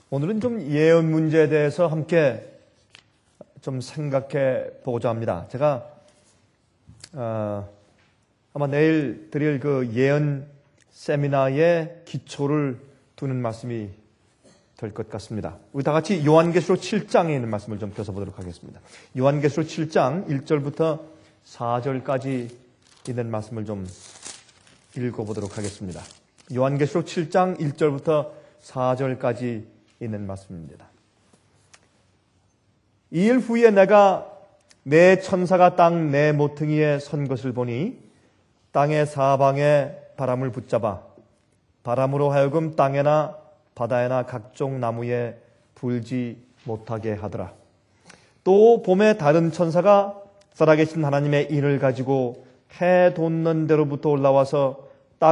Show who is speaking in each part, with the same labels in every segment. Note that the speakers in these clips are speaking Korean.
Speaker 1: 오늘은 좀 예언 문제에 대해서 함께 좀 생각해 보고자 합니다. 제가 아마 내일 드릴 그 예언 세미나의 기초를 두는 말씀이 될 것 같습니다. 우리 다 같이 요한계시록 7장에 있는 말씀을 좀 펴서보도록 하겠습니다. 요한계시록 7장 1절부터 4절까지 있는 말씀을 좀 읽어보도록 하겠습니다. 요한계시록 7장 1절부터 4절까지 있는 말씀입니다. 이일 후에 내가 내 천사가 땅 내 모퉁이에 선 것을 보니 땅의 사방에 바람을 붙잡아 바람으로 하여금 땅에나 바다에나 각종 나무에 불지 못하게 하더라. 또 봄에 다른 천사가 살아계신 하나님의 인을 가지고 해 돋는 데로부터 올라와서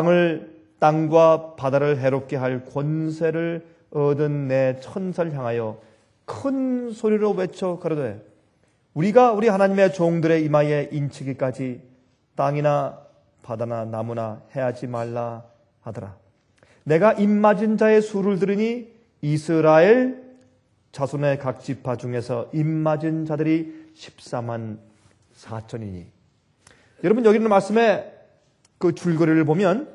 Speaker 1: 땅과 바다를 해롭게 할 권세를 얻은 내 천사를 향하여 큰 소리로 외쳐 가로되 우리가 우리 하나님의 종들의 이마에 인치기까지 땅이나 바다나 나무나 해하지 말라 하더라. 내가 입맞은 자의 수를 들으니 이스라엘 자손의 각 지파 중에서 입맞은 자들이 14만 4천이니. 여러분 여기 있는 말씀에 그 줄거리를 보면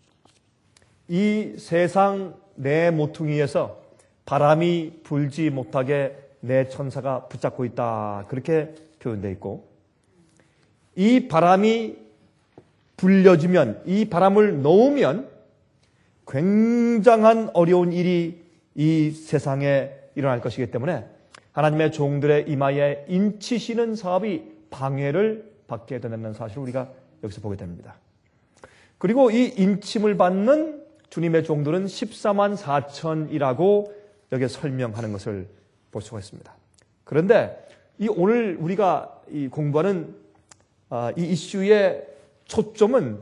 Speaker 1: 이 세상 내 모퉁이에서 바람이 불지 못하게 내 천사가 붙잡고 있다. 그렇게 표현되어 있고 이 바람이 불려지면 이 바람을 놓으면 굉장한 어려운 일이 이 세상에 일어날 것이기 때문에 하나님의 종들의 이마에 인치시는 사업이 방해를 받게 된다는 사실을 우리가 여기서 보게 됩니다. 그리고 이 인침을 받는 주님의 종들은 14만 4천이라고 여기에 설명하는 것을 볼 수가 있습니다. 그런데 오늘 우리가 공부하는 이 이슈의 초점은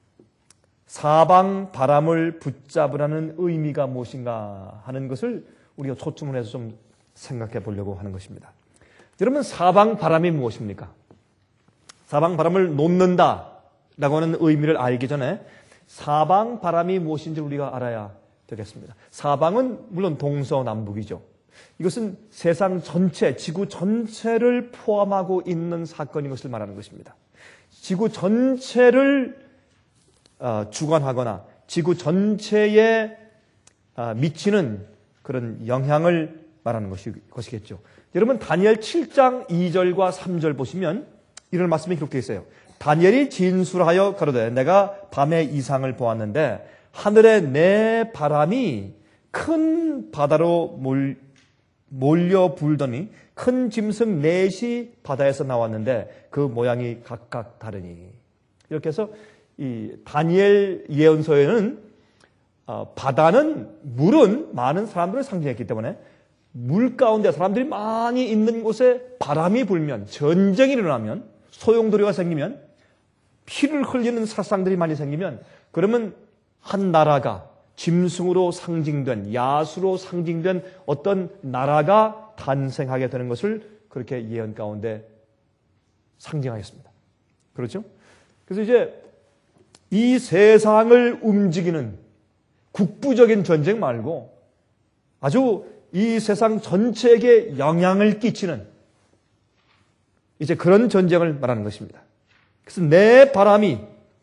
Speaker 1: 사방 바람을 붙잡으라는 의미가 무엇인가 하는 것을 우리가 초점을 해서 좀 생각해 보려고 하는 것입니다. 여러분 사방 바람이 무엇입니까? 사방 바람을 놓는다라고 하는 의미를 알기 전에 사방 바람이 무엇인지 우리가 알아야 되겠습니다. 사방은 물론 동서남북이죠. 이것은 세상 전체, 지구 전체를 포함하고 있는 사건인 것을 말하는 것입니다. 지구 전체를 주관하거나 지구 전체에 미치는 그런 영향을 말하는 것이겠죠. 여러분 다니엘 7장 2절과 3절 보시면 이런 말씀이 기록되어 있어요. 다니엘이 진술하여 가로되 내가 밤에 이상을 보았는데 하늘에 내 바람이 큰 바다로 몰려 불더니 큰 짐승 넷이 바다에서 나왔는데 그 모양이 각각 다르니. 이렇게 해서 이 다니엘 예언서에는 바다는 물은 많은 사람들을 상징했기 때문에 물 가운데 사람들이 많이 있는 곳에 바람이 불면 전쟁이 일어나면 소용돌이가 생기면 피를 흘리는 살상들이 많이 생기면 그러면 한 나라가 짐승으로 상징된 야수로 상징된 어떤 나라가 탄생하게 되는 것을 그렇게 예언 가운데 상징하였습니다. 그렇죠? 그래서 이제 이 세상을 움직이는 국부적인 전쟁 말고 아주 이 세상 전체에게 영향을 끼치는 이제 그런 전쟁을 말하는 것입니다. 그래서 내 바람이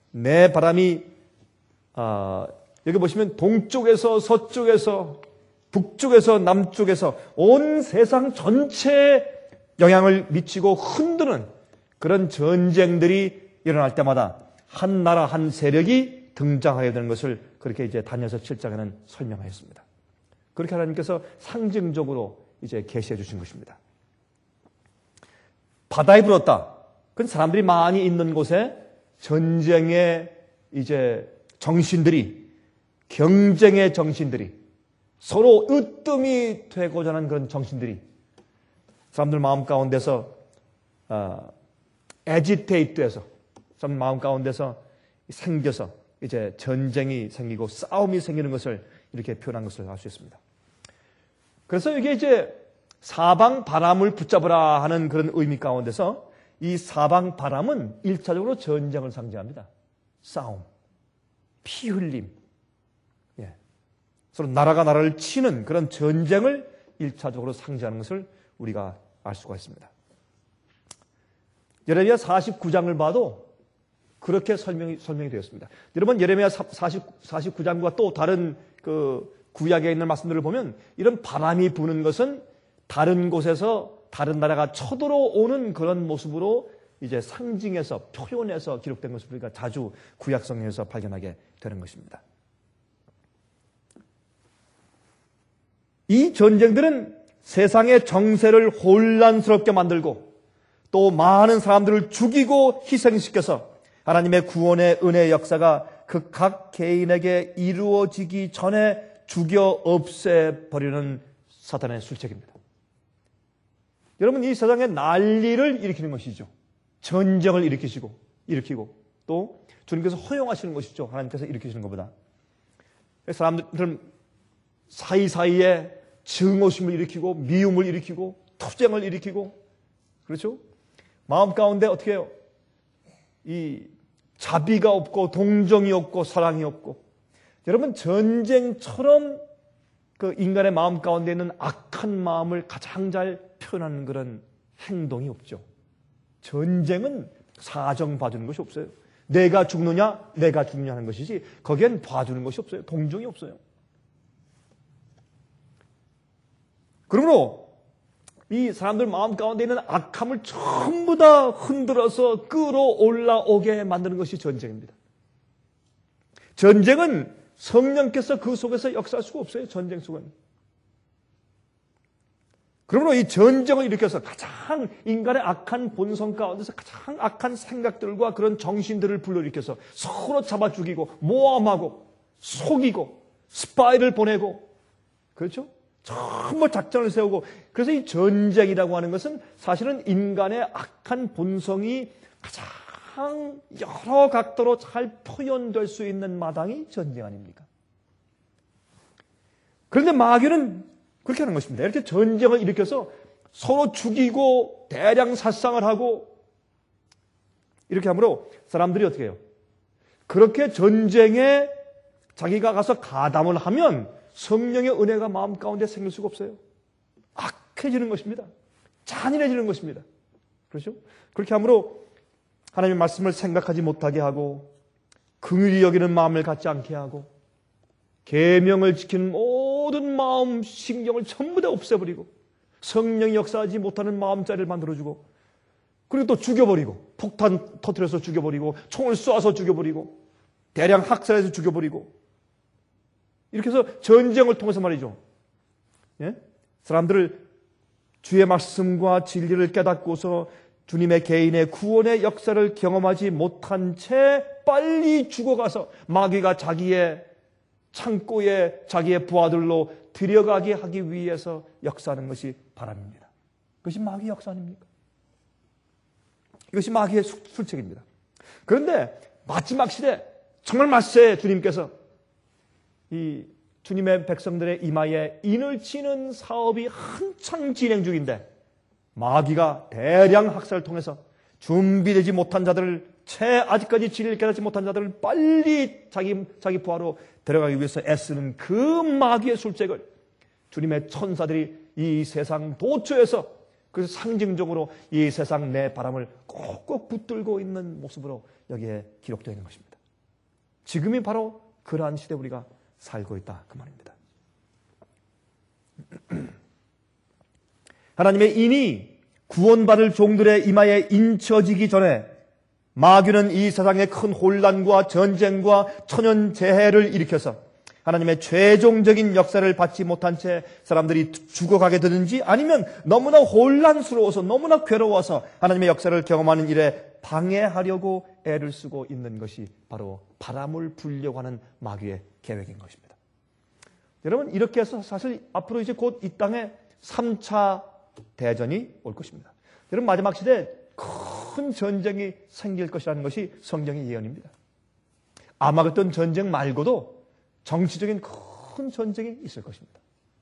Speaker 1: 여기 보시면 동쪽에서 서쪽에서 북쪽에서 남쪽에서 온 세상 전체에 영향을 미치고 흔드는 그런 전쟁들이 일어날 때마다 한 나라 한 세력이 등장하게 되는 것을 그렇게 이제 다니엘서 7장에는 설명하였습니다. 그렇게 하나님께서 상징적으로 이제 계시해 주신 것입니다. 바다에 불었다. 그건 사람들이 많이 있는 곳에 전쟁의 이제 정신들이 경쟁의 정신들이 서로 으뜸이 되고자 하는 그런 정신들이 사람들 마음 가운데서 애지테이트해서 사람들 마음 가운데서 생겨서 이제 전쟁이 생기고 싸움이 생기는 것을 이렇게 표현한 것을 알 수 있습니다. 그래서 이게 이제 사방 바람을 붙잡으라 하는 그런 의미 가운데서 이 사방 바람은 1차적으로 전쟁을 상징합니다. 싸움, 피 흘림. 서로 나라가 나라를 치는 그런 전쟁을 1차적으로 상징하는 것을 우리가 알 수가 있습니다. 예레미야 49장을 봐도 그렇게 설명이 되었습니다. 여러분, 예레미야 49장과 또 다른 그 구약에 있는 말씀들을 보면 이런 바람이 부는 것은 다른 곳에서 다른 나라가 쳐들어오는 그런 모습으로 이제 상징해서 표현해서 기록된 것을 우리가 자주 구약 성경에서 발견하게 되는 것입니다. 이 전쟁들은 세상의 정세를 혼란스럽게 만들고 또 많은 사람들을 죽이고 희생시켜서 하나님의 구원의 은혜의 역사가 그 각 개인에게 이루어지기 전에 죽여 없애버리는 사탄의 술책입니다. 여러분, 이 세상에 난리를 일으키는 것이죠. 전쟁을 일으키고 또 주님께서 허용하시는 것이죠. 하나님께서 일으키시는 것보다. 사람들은 사이사이에 증오심을 일으키고 미움을 일으키고 투쟁을 일으키고, 그렇죠? 마음 가운데 어떻게 해요? 이 자비가 없고 동정이 없고 사랑이 없고. 여러분, 전쟁처럼 그 인간의 마음 가운데 있는 악한 마음을 가장 잘 표현하는 그런 행동이 없죠. 전쟁은 사정 봐주는 것이 없어요. 내가 죽느냐 하는 것이지 거기엔 봐주는 것이 없어요. 동정이 없어요. 그러므로 이 사람들 마음 가운데 있는 악함을 전부 다 흔들어서 끌어올라오게 만드는 것이 전쟁입니다. 전쟁은 성령께서 그 속에서 역사할 수가 없어요. 전쟁 속은. 그러므로 이 전쟁을 일으켜서 가장 인간의 악한 본성 가운데서 가장 악한 생각들과 그런 정신들을 불러일으켜서 서로 잡아 죽이고 모함하고 속이고 스파이를 보내고, 그렇죠? 전부 작전을 세우고. 그래서 이 전쟁이라고 하는 것은 사실은 인간의 악한 본성이 가장 여러 각도로 잘 표현될 수 있는 마당이 전쟁 아닙니까? 그런데 마귀는 그렇게 하는 것입니다. 이렇게 전쟁을 일으켜서 서로 죽이고 대량殺傷을 하고 이렇게 함으로 사람들이 어떻게 해요? 그렇게 전쟁에 자기가 가서 가담을 하면 성령의 은혜가 마음 가운데 생길 수가 없어요. 악해지는 것입니다. 잔인해지는 것입니다. 그렇죠? 그렇게 함으로 하나님의 말씀을 생각하지 못하게 하고 긍휼히 여기는 마음을 갖지 않게 하고 계명을 지키는 모든 마음, 신경을 전부 다 없애버리고 성령이 역사하지 못하는 마음자리를 만들어주고, 그리고 또 죽여버리고 폭탄 터뜨려서 죽여버리고 총을 쏴서 죽여버리고 대량 학살해서 죽여버리고, 이렇게 해서 전쟁을 통해서 말이죠. 예? 사람들을 주의 말씀과 진리를 깨닫고서 주님의 개인의 구원의 역사를 경험하지 못한 채 빨리 죽어가서 마귀가 자기의 창고에 자기의 부하들로 들여가게 하기 위해서 역사하는 것이 바람입니다. 그것이 마귀의 역사 아닙니까? 이것이 마귀의 술책입니다. 그런데 마지막 시대, 정말 말세 주님께서 이 주님의 백성들의 이마에 인을 치는 사업이 한창 진행 중인데 마귀가 대량 학살을 통해서 준비되지 못한 자들을, 아직까지 진리를 깨닫지 못한 자들을 빨리 자기 부하로 데려가기 위해서 애쓰는 그 마귀의 술책을 주님의 천사들이 이 세상 도처에서, 그래서 상징적으로 이 세상 내 바람을 꼭꼭 붙들고 있는 모습으로 여기에 기록되어 있는 것입니다. 지금이 바로 그러한 시대에 우리가 살고 있다, 그 말입니다. 하나님의 인이 구원받을 종들의 이마에 인쳐지기 전에 마귀는 이 세상의 큰 혼란과 전쟁과 천연재해를 일으켜서 하나님의 최종적인 역사를 받지 못한 채 사람들이 죽어가게 되든지 아니면 너무나 혼란스러워서 너무나 괴로워서 하나님의 역사를 경험하는 일에 방해하려고 애를 쓰고 있는 것이 바로 바람을 불려고 하는 마귀의 계획인 것입니다. 여러분, 이렇게 해서 사실 앞으로 이제 곧 이 땅에 3차 대전이 올 것입니다. 여러분, 마지막 시대에 큰 전쟁이 생길 것이라는 것이 성경의 예언입니다. 아마겟돈 전쟁 말고도 정치적인 큰 전쟁이 있을 것입니다.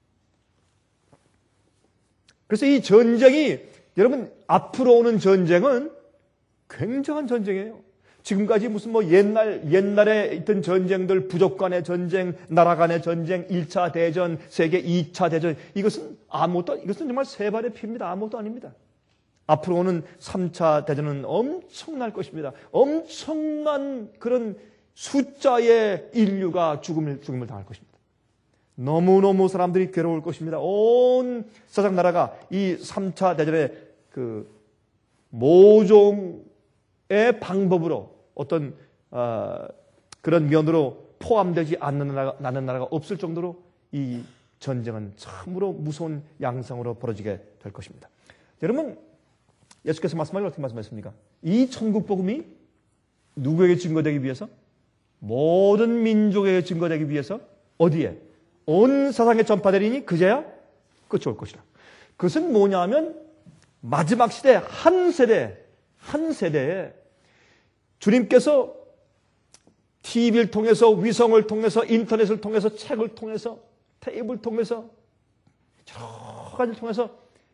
Speaker 1: 그래서 이 전쟁이, 여러분, 앞으로 오는 전쟁은 굉장한 전쟁이에요. 지금까지 무슨 뭐 옛날에 있던 전쟁들, 부족 간의 전쟁, 나라 간의 전쟁, 1차 대전, 세계 2차 대전, 이것은 정말 세 발의 피입니다. 아무것도 아닙니다. 앞으로 오는 3차 대전은 엄청날 것입니다. 엄청난 그런 숫자의 인류가 죽음을 당할 것입니다. 너무너무 사람들이 괴로울 것입니다. 온 세상 나라가 이 3차 대전의 그 모종의 방법으로 어떤 그런 면으로 포함되지 않는 나라가 없을 정도로 이 전쟁은 참으로 무서운 양상으로 벌어지게 될 것입니다. 여러분, 예수께서 말씀하신 어떻게 말씀하셨습니까? 이 천국 복음이 누구에게 증거되기 위해서? 모든 민족에게 증거되기 위해서 어디에? 온 세상에 전파되리니 그제야 끝이 올 것이라. 그것은 뭐냐면 마지막 시대 한 세대에 주님께서 TV를 통해서, 위성을 통해서, 인터넷을 통해서, 책을 통해서, 테이프를 통해서, 여러 가지를 통해서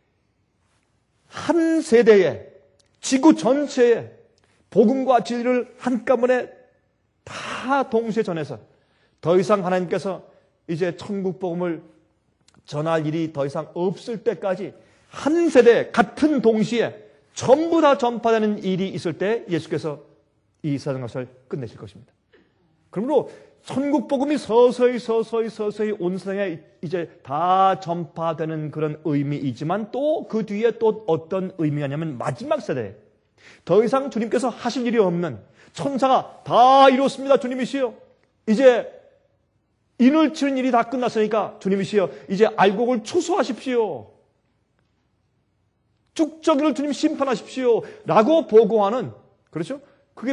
Speaker 1: 한 세대에, 지구 전체에 복음과 진리를 한꺼번에 다 동시에 전해서 더 이상 하나님께서 이제 천국 복음을 전할 일이 더 이상 없을 때까지 한 세대 같은 동시에 전부 다 전파되는 일이 있을 때 예수께서 이 세상 것을 끝내실 것입니다. 그러므로 천국 복음이 서서히 온 세상에 이제 다 전파되는 그런 의미이지만 또 그 뒤에 또 어떤 의미가 있냐면 마지막 세대에 더 이상 주님께서 하실 일이 없는 천사가 다 이뤘습니다. 주님이시여. 이제 인을 치는 일이 다 끝났으니까 주님이시여. 이제 알곡을 추수하십시오. 쭉저기를 주님 심판하십시오. 라고 보고하는, 그렇죠? 그게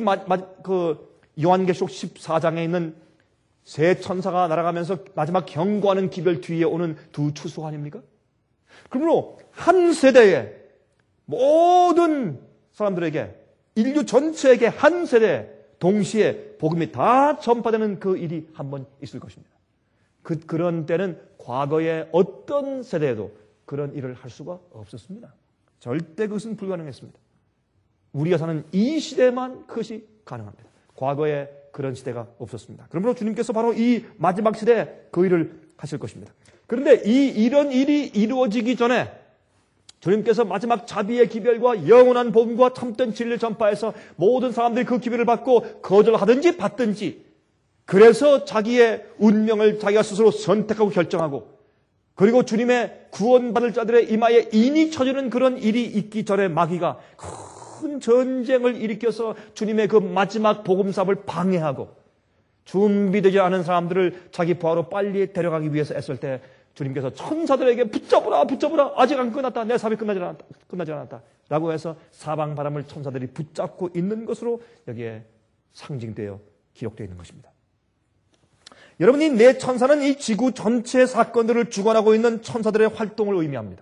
Speaker 1: 요한계시록 14장에 있는 세 천사가 날아가면서 마지막 경고하는 기별 뒤에 오는 두 추수 아닙니까? 그러므로 한 세대에 모든 사람들에게, 인류 전체에게 한 세대 동시에 복음이 다 전파되는 그 일이 한번 있을 것입니다. 그런 때는 과거의 어떤 세대에도 그런 일을 할 수가 없었습니다. 절대 그것은 불가능했습니다. 우리가 사는 이 시대만 그것이 가능합니다. 과거에 그런 시대가 없었습니다. 그러므로 주님께서 바로 이 마지막 시대에 그 일을 하실 것입니다. 그런데 이런 일이 이루어지기 전에 주님께서 마지막 자비의 기별과 영원한 복음과 참된 진리를 전파해서 모든 사람들이 그 기별을 받고 거절하든지 받든지, 그래서 자기의 운명을 자기가 스스로 선택하고 결정하고, 그리고 주님의 구원받을 자들의 이마에 인이 쳐지는 그런 일이 있기 전에 마귀가 큰 전쟁을 일으켜서 주님의 그 마지막 복음사업을 방해하고 준비되지 않은 사람들을 자기 부하로 빨리 데려가기 위해서 애쓸 때 주님께서 천사들에게 붙잡으라 아직 안 끝났다, 내 사업이 끝나지 않았다 라고 해서 사방 바람을 천사들이 붙잡고 있는 것으로 여기에 상징되어 기록되어 있는 것입니다. 여러분, 이 네 천사는 이 지구 전체의 사건들을 주관하고 있는 천사들의 활동을 의미합니다.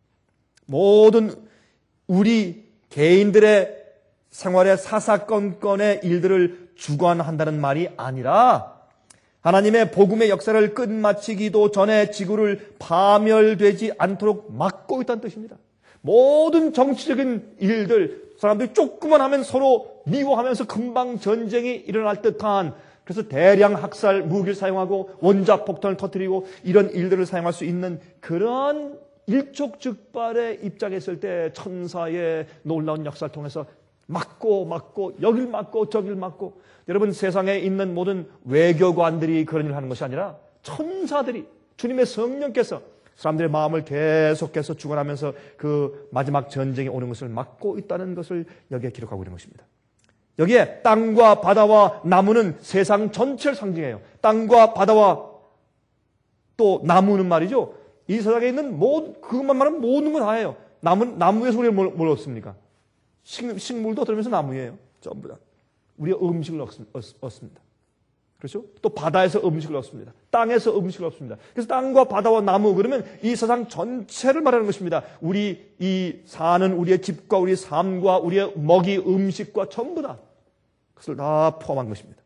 Speaker 1: 모든 우리 개인들의 생활의 사사건건의 일들을 주관한다는 말이 아니라 하나님의 복음의 역사를 끝마치기도 전에 지구를 파멸되지 않도록 막고 있다는 뜻입니다. 모든 정치적인 일들, 사람들이 조금만 하면 서로 미워하면서 금방 전쟁이 일어날 듯한, 그래서 대량 학살 무기를 사용하고 원자폭탄을 터뜨리고 이런 일들을 사용할 수 있는 그런 일촉즉발의 입장에 있을 때 천사의 놀라운 역사를 통해서 막고 여길 막고 저길 막고, 여러분, 세상에 있는 모든 외교관들이 그런 일을 하는 것이 아니라 천사들이, 주님의 성령께서 사람들의 마음을 계속해서 주관하면서 그 마지막 전쟁이 오는 것을 막고 있다는 것을 여기에 기록하고 있는 것입니다. 여기에 땅과 바다와 나무는 세상 전체를 상징해요. 땅과 바다와 또 나무는 말이죠, 이 세상에 있는 그것만 말하면 모든 건 다예요. 나무에서 우리가 뭘 얻습니까? 식물도 얻으면서 나무예요. 전부 다. 우리가 음식을 얻습니다. 그렇죠? 또 바다에서 음식을 얻습니다. 땅에서 음식을 얻습니다. 그래서 땅과 바다와 나무, 그러면 이 세상 전체를 말하는 것입니다. 우리 이 사는 우리의 집과 우리의 삶과 우리의 먹이, 음식과 전부 다 그것을 다 포함한 것입니다.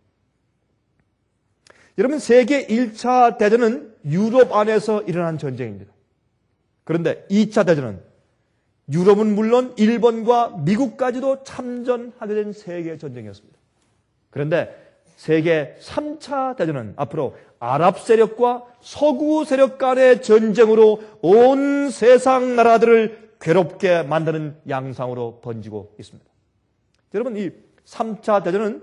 Speaker 1: 여러분, 세계 1차 대전은 유럽 안에서 일어난 전쟁입니다. 그런데 2차 대전은 유럽은 물론 일본과 미국까지도 참전하게 된 세계 전쟁이었습니다. 그런데 세계 3차 대전은 앞으로 아랍 세력과 서구 세력 간의 전쟁으로 온 세상 나라들을 괴롭게 만드는 양상으로 번지고 있습니다. 여러분, 이 3차 대전은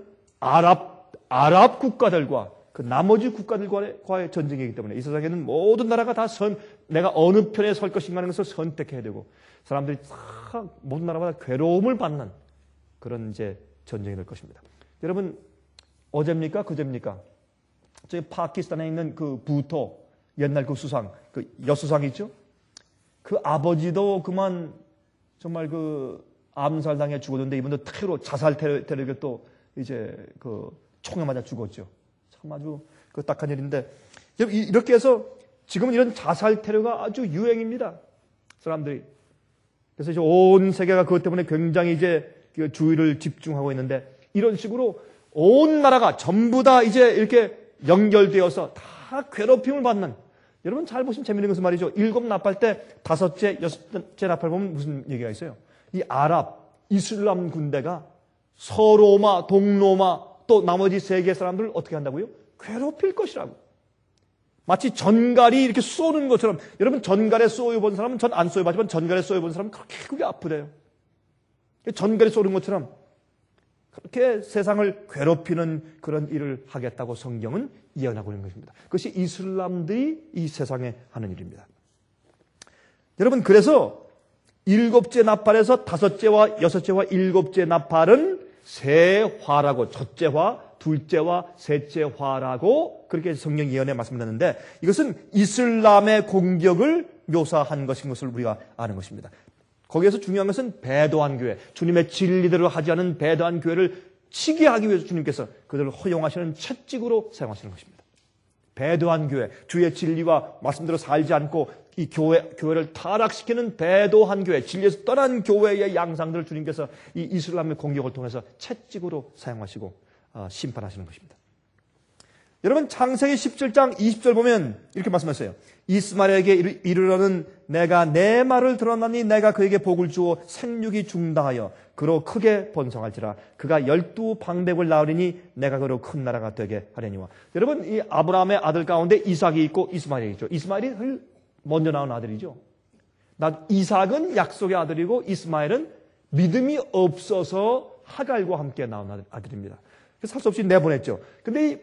Speaker 1: 아랍 국가들과 그 나머지 국가들과의 전쟁이기 때문에 이 세상에는 모든 나라가 다 내가 어느 편에 설 것인가 하는 것을 선택해야 되고 사람들이 다 모든 나라마다 괴로움을 받는 그런 이제 전쟁이 될 것입니다. 여러분, 어제입니까? 그제입니까? 저기 파키스탄에 있는 그 부토, 옛날 그 수상, 그 여수상 있죠? 그 아버지도 그만 정말 그 암살당해 죽었는데 이분도 자살 테러를 또 이제 그 총에 맞아 죽었죠. 참 아주 그 딱한 일인데 이렇게 해서 지금은 이런 자살 테러가 아주 유행입니다. 사람들이. 그래서 이제 온 세계가 그것 때문에 굉장히 이제 그 주의를 집중하고 있는데 이런 식으로 온 나라가 전부 다 이제 이렇게 연결되어서 다 괴롭힘을 받는 여러분 잘 보시면 재미있는 것은 말이죠. 7 나팔 때 5째, 6째 나팔 보면 무슨 얘기가 있어요? 이 아랍, 이슬람 군대가 서로마, 동로마 또 나머지 세계 사람들을 어떻게 한다고요? 괴롭힐 것이라고. 마치 전갈이 이렇게 쏘는 것처럼 여러분 전갈에 쏘여본 사람은 전 안 쏘여봤지만 전갈에 쏘여본 사람은 그렇게 그게 아프대요. 전갈이 쏘는 것처럼 그렇게 세상을 괴롭히는 그런 일을 하겠다고 성경은 예언하고 있는 것입니다. 그것이 이슬람들이 이 세상에 하는 일입니다. 여러분 그래서 7째 나팔에서 5째와 6째와 7째 나팔은 세 화라고 첫째 화, 둘째 화, 셋째 화라고 그렇게 성경 예언에 말씀드렸는데 이것은 이슬람의 공격을 묘사한 것인 것을 우리가 아는 것입니다. 거기에서 중요한 것은 배도한 교회, 주님의 진리대로 하지 않은 배도한 교회를 치게 하기 위해서 주님께서 그들을 허용하시는 채찍으로 사용하시는 것입니다. 배도한 교회, 주의 진리와 말씀대로 살지 않고 이 교회를 타락시키는 배도한 교회, 진리에서 떠난 교회의 양상들을 주님께서 이 이슬람의 공격을 통해서 채찍으로 사용하시고 심판하시는 것입니다. 여러분 창세기 17장 20절 보면 이렇게 말씀하셨어요. 이스마엘에게 이르러는 내가 내 말을 들었나니 내가 그에게 복을 주어 생육이 중다하여 그로 크게 번성할지라 그가 12방백을 낳으리니 내가 그로 큰 나라가 되게 하려니와. 여러분 이 아브라함의 아들 가운데 이삭이 있고 이스마엘이 있죠. 이스마엘이 먼저 낳은 아들이죠. 이삭은 약속의 아들이고 이스마엘은 믿음이 없어서 하갈과 함께 낳은 아들입니다. 그래서 할 수 없이 내보냈죠. 근데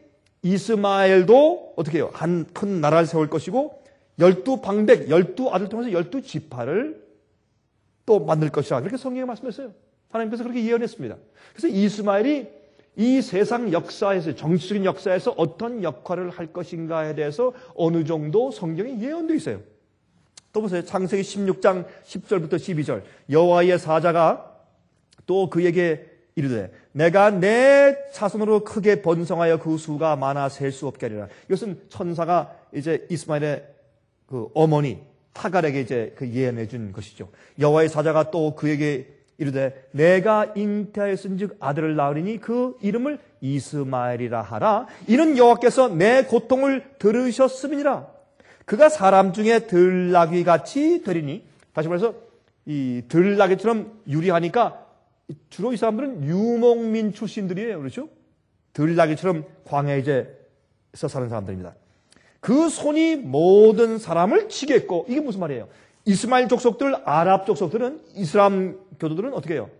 Speaker 1: 이스마엘도 어떻게 해요? 한 큰 나라를 세울 것이고 12방백, 12아들 통해서 12지파를 또 만들 것이라 그렇게 성경에 말씀했어요. 하나님께서 그렇게 예언했습니다. 그래서 이스마엘이 이 세상 역사에서 정치적인 역사에서 어떤 역할을 할 것인가에 대해서 어느 정도 성경에 예언되어 있어요. 또 보세요. 창세기 16장 10절부터 12절 여호와의 사자가 또 그에게 이르되 내가 내 자손으로 크게 번성하여 그 수가 많아 셀 수 없게 하리라. 이것은 천사가 이제 이스마엘의 그 어머니 하갈에게 이제 그 예언해 준 것이죠. 여호와의 사자가 또 그에게 이르되 내가 잉태하였은즉 아들을 낳으리니 그 이름을 이스마엘이라 하라. 이는 여호와께서 내 고통을 들으셨음이니라. 그가 사람 중에 들나귀 같이 되리니. 다시 말해서 이 들나귀처럼 유리하니까 주로 이 사람들은 유목민 출신들이에요. 그렇죠? 들나귀처럼 광야에서 사는 사람들입니다. 그 손이 모든 사람을 치겠고. 이게 무슨 말이에요? 이스마엘 족속들, 아랍 족속들은, 이슬람 교도들은 어떻게 해요?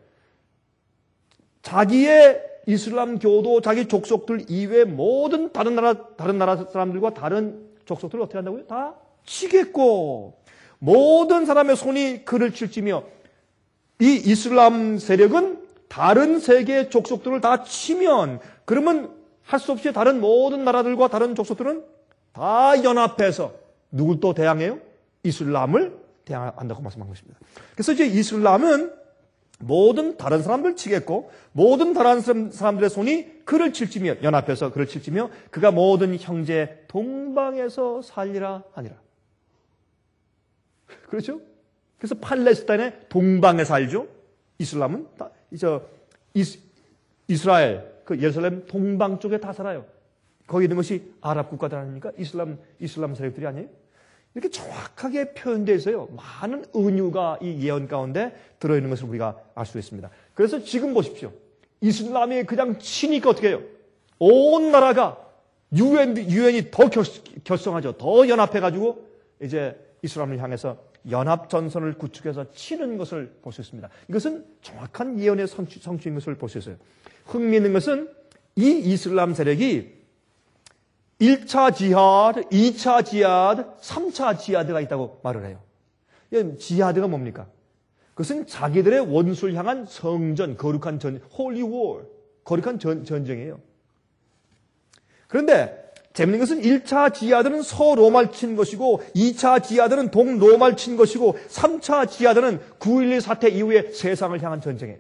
Speaker 1: 자기의 이슬람 교도, 자기 족속들 이외의 모든 다른 나라 사람들과 다른 족속들을 어떻게 한다고요? 다 치겠고. 모든 사람의 손이 그를 칠지며 이 이슬람 세력은 다른 세계의 족속들을 다 치면 그러면 할 수 없이 다른 모든 나라들과 다른 족속들은 다 연합해서 누굴 또 대항해요? 이슬람을 대항한다고 말씀한 것입니다. 그래서 이제 이슬람은 모든 다른 사람들을 치겠고 모든 다른 사람들의 손이 그를 칠지며 연합해서 그를 칠지며 그가 모든 형제 동방에서 살리라 하니라. 그렇죠? 그래서 팔레스타인의 동방에 살죠. 이슬람은 이스라엘 그 예루살렘 동방 쪽에 다 살아요. 거기 있는 것이 아랍 국가들 아닙니까? 이슬람 세력들이 아니에요? 이렇게 정확하게 표현되어 있어요. 많은 은유가 이 예언 가운데 들어있는 것을 우리가 알 수 있습니다. 그래서 지금 보십시오. 이슬람이 그냥 치니까 어떻게 해요? 온 나라가 유엔이 더 결성하죠. 더 연합해가지고 이제 이슬람을 향해서 연합전선을 구축해서 치는 것을 볼 수 있습니다. 이것은 정확한 예언의 성취인 것을 볼 수 있어요. 흥미있는 것은 이 이슬람 세력이 1차 지하드, 2차 지하드, 3차 지하드가 있다고 말을 해요. 지하드가 뭡니까? 그것은 자기들의 원수를 향한 성전, 거룩한 홀리 워, 거룩한 전쟁이에요. 그런데 재밌는 것은 1차 지하드는 서로마를 친 것이고 2차 지하드는 동로마를 친 것이고 3차 지하드는 9.11 사태 이후에 세상을 향한 전쟁이에요.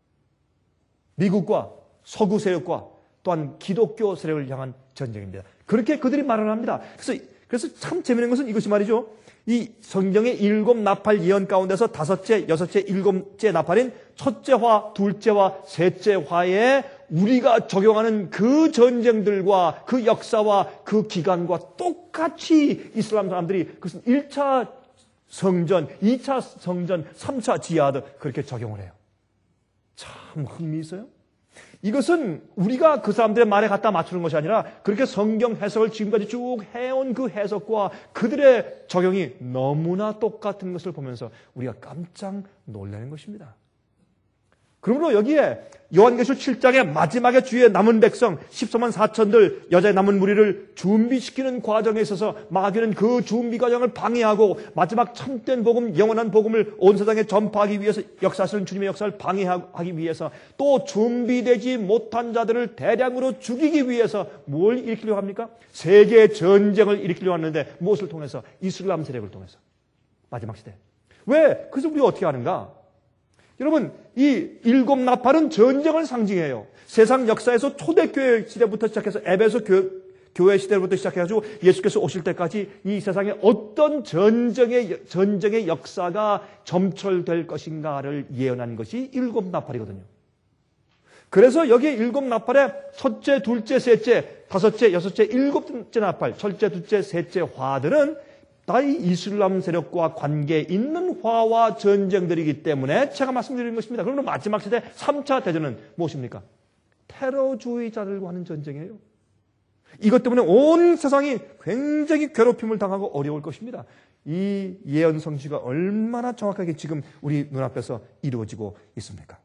Speaker 1: 미국과 서구 세력과 또한 기독교 세력을 향한 전쟁입니다. 그렇게 그들이 말을 합니다. 그래서 참 재밌는 것은 이것이 말이죠. 이 성경의 7 나팔 예언 가운데서 5째, 6째, 7째 나팔인 첫째 화, 둘째와 셋째 화에 우리가 적용하는 그 전쟁들과 그 역사와 그 기간과 똑같이 이슬람 사람들이 그것은 1차 성전, 2차 성전, 3차 지하드 그렇게 적용을 해요. 참 흥미있어요. 이것은 우리가 그 사람들의 말에 갖다 맞추는 것이 아니라 그렇게 성경 해석을 지금까지 쭉 해온 그 해석과 그들의 적용이 너무나 똑같은 것을 보면서 우리가 깜짝 놀라는 것입니다. 그러므로 여기에 요한계시록 7장의 마지막에 주의 남은 백성 14만 4천들 여자의 남은 무리를 준비시키는 과정에 있어서 마귀는 그 준비 과정을 방해하고 마지막 참된 복음, 영원한 복음을 온 세상에 전파하기 위해서 역사하시는 주님의 역사를 방해하기 위해서 또 준비되지 못한 자들을 대량으로 죽이기 위해서 뭘 일으키려고 합니까? 세계 전쟁을 일으키려고 하는데 무엇을 통해서? 이슬람 세력을 통해서. 마지막 시대. 왜? 그래서 우리가 어떻게 하는가? 여러분, 이 7 나팔은 전쟁을 상징해요. 세상 역사에서 초대교회 시대부터 시작해서 에베소 교회 시대부터 시작해가지고 예수께서 오실 때까지 이 세상에 어떤 전쟁의 역사가 점철될 것인가를 예언한 것이 7 나팔이거든요. 그래서 여기 7 나팔에 첫째, 둘째, 셋째, 5째, 6째, 7째 나팔, 첫째, 둘째, 셋째 화들은 다 이 이슬람 세력과 관계 있는 화와 전쟁들이기 때문에 제가 말씀드린 것입니다. 그러면 마지막 시대 3차 대전은 무엇입니까? 테러주의자들과 하는 전쟁이에요. 이것 때문에 온 세상이 굉장히 괴롭힘을 당하고 어려울 것입니다. 이 예언 성취가 얼마나 정확하게 지금 우리 눈앞에서 이루어지고 있습니까?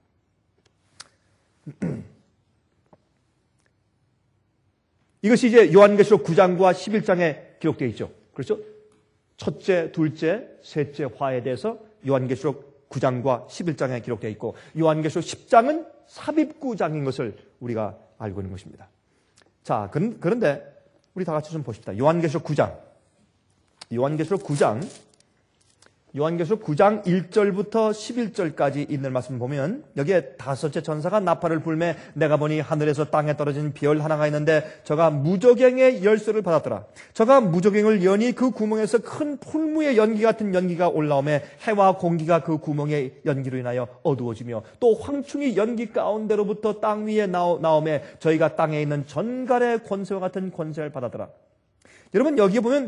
Speaker 1: 이것이 이제 요한계시록 9장과 11장에 기록되어 있죠. 그렇죠? 첫째, 둘째, 셋째 화에 대해서 요한계시록 9장과 11장에 기록되어 있고 요한계시록 10장은 삽입구장인 것을 우리가 알고 있는 것입니다. 자, 그런데 우리 다 같이 좀 보십시다. 요한계시록 9장 1절부터 11절까지 있는 말씀 보면 여기에 5째 천사가 나팔을 불매 내가 보니 하늘에서 땅에 떨어진 별 하나가 있는데 저가 무저갱의 열쇠를 받았더라. 저가 무저갱을 여니 그 구멍에서 큰 풀무의 연기 같은 연기가 올라오매 해와 공기가 그 구멍의 연기로 인하여 어두워지며 또 황충이 연기 가운데로부터 땅 위에 나오매 저희가 땅에 있는 전갈의 권세와 같은 권세를 받았더라. 여러분 여기에 보면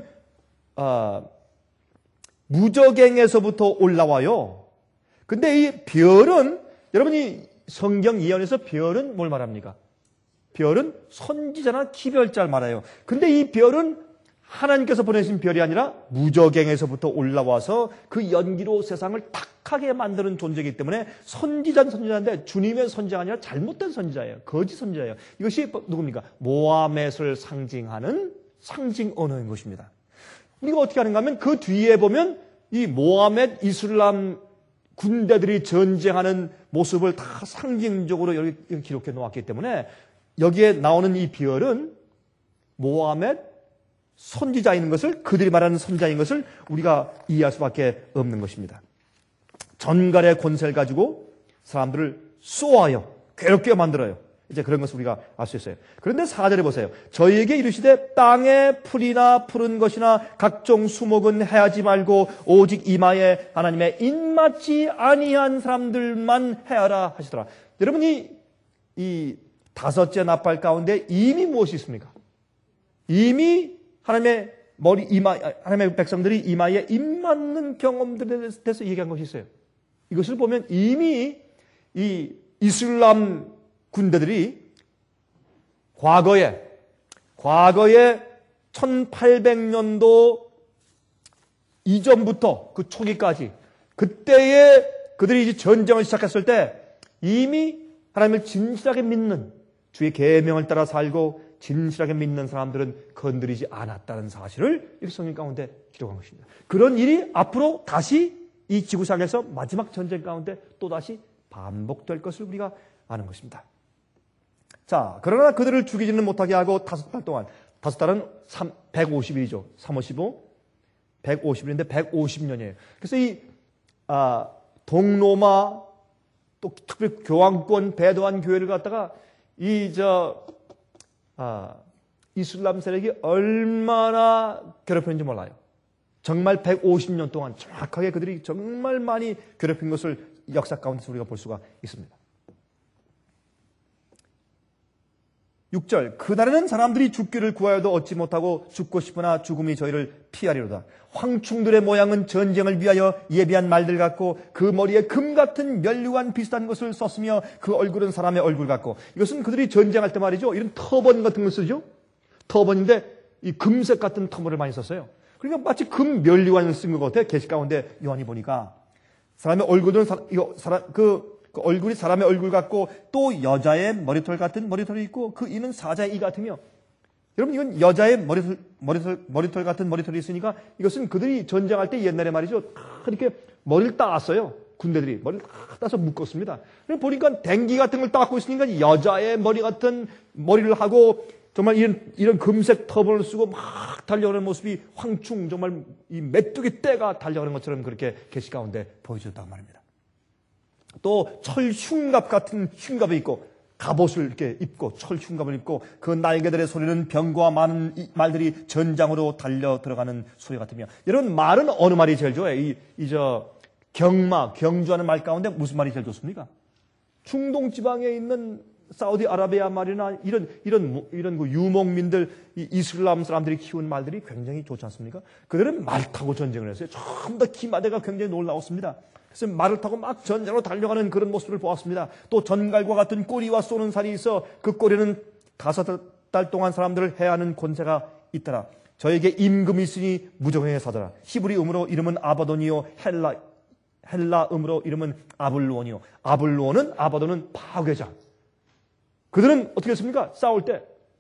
Speaker 1: 무저갱에서부터 올라와요. 근데 이 별은 여러분이 성경 예언에서 별은 뭘 말합니까? 별은 선지자나 기별자를 말해요. 근데 이 별은 하나님께서 보내신 별이 아니라 무저갱에서부터 올라와서 그 연기로 세상을 탁하게 만드는 존재이기 때문에 선지자는 선지자인데 주님의 선지자가 아니라 잘못된 선지자예요. 거짓 선지자예요. 이것이 누굽니까? 모하멧을 상징하는 상징 언어인 것입니다. 우리가 어떻게 하는가 하면 그 뒤에 보면 이 모하멧 이슬람 군대들이 전쟁하는 모습을 다 상징적으로 여기 기록해 놓았기 때문에 여기에 나오는 이 별은 모하멧 선지자인 것을 그들이 말하는 선지자인 것을 우리가 이해할 수밖에 없는 것입니다. 전갈의 권세를 가지고 사람들을 쏘아요. 괴롭게 만들어요. 이제 그런 것을 우리가 알 수 있어요. 그런데 4절에 보세요. 저희에게 이르시되 땅에 풀이나 푸른 것이나 각종 수목은 해하지 말고 오직 이마에 하나님의 입맞지 아니한 사람들만 해하라 하시더라. 여러분이 이 5째 나팔 가운데 이미 무엇이 있습니까? 이미 하나님의 하나님의 백성들이 이마에 입맞는 경험들에 대해서 얘기한 것이 있어요. 이것을 보면 이미 이 이슬람 군대들이 과거에 1800년도 이전부터 그 초기까지 그때에 그들이 이제 전쟁을 시작했을 때 이미 하나님을 진실하게 믿는 주의 계명을 따라 살고 진실하게 믿는 사람들은 건드리지 않았다는 사실을 이 성경 가운데 기록한 것입니다. 그런 일이 앞으로 다시 이 지구상에서 마지막 전쟁 가운데 또다시 반복될 것을 우리가 아는 것입니다. 자, 그러나 그들을 죽이지는 못하게 하고 5달 동안, 5달은 150일이죠. 3, 55, 150일인데 150년이에요. 그래서 이 동로마 또 특별히 교황권 배도한 교회를 갖다가 이슬람 세력이 얼마나 괴롭혔는지 몰라요. 정말 150년 동안 정확하게 그들이 정말 많이 괴롭힌 것을 역사 가운데서 우리가 볼 수가 있습니다. 6절, 그날에는 사람들이 죽기를 구하여도 얻지 못하고 죽고 싶으나 죽음이 저희를 피하리로다. 황충들의 모양은 전쟁을 위하여 예비한 말들 같고 그 머리에 금 같은 면류관 비슷한 것을 썼으며 그 얼굴은 사람의 얼굴 같고, 이것은 그들이 전쟁할 때 말이죠, 이런 터번 같은 걸 쓰죠. 터번인데 이 금색 같은 터번을 많이 썼어요. 그러니까 마치 금 면류관을 쓴 것 같아요. 계시 가운데 요한이 보니까 사람의 얼굴은 그 얼굴이 사람의 얼굴 같고 또 여자의 머리털 같은 머리털이 있고 그 이는 사자의 이 같으며, 여러분 이건 여자의 머리털 같은 머리털이 있으니까 이것은 그들이 전쟁할 때 옛날에 말이죠, 다 이렇게 머리를 따왔어요. 군대들이 머리를 다 따서 묶었습니다. 보니까 댕기 같은 걸 따고 있으니까 여자의 머리 같은 머리를 하고 정말 이런 금색 터번을 쓰고 막 달려가는 모습이 황충, 정말 이 메뚜기 떼가 달려가는 것처럼 그렇게 계시 가운데 보여줬단 말입니다. 또 철 흉갑 같은 흉갑이 있고 갑옷을 이렇게 입고 철 흉갑을 입고 그 날개들의 소리는 병과 많은 말들이 전장으로 달려 들어가는 소리 같으며, 여러분 말은 어느 말이 제일 좋아요? 경주하는 말 가운데 무슨 말이 제일 좋습니까? 중동 지방에 있는 사우디아라비아 말이나 이런 그 유목민들, 이슬람 사람들이 키운 말들이 굉장히 좋지 않습니까? 그들은 말 타고 전쟁을 했어요. 전부 다 기마대가 굉장히 놀라웠습니다. 그래서 말을 타고 막 전쟁으로 달려가는 그런 모습을 보았습니다. 또 전갈과 같은 꼬리와 쏘는 살이 있어 그 꼬리는 5달 동안 사람들을 해하는 권세가 있더라. 저에게 임금이 있으니 무조건의 사더라. 히브리음으로 이름은 아바돈이요 헬라음으로 이름은 아블론이요. 아바돈은 파괴자. 그들은 어떻게 했습니까? 싸울 때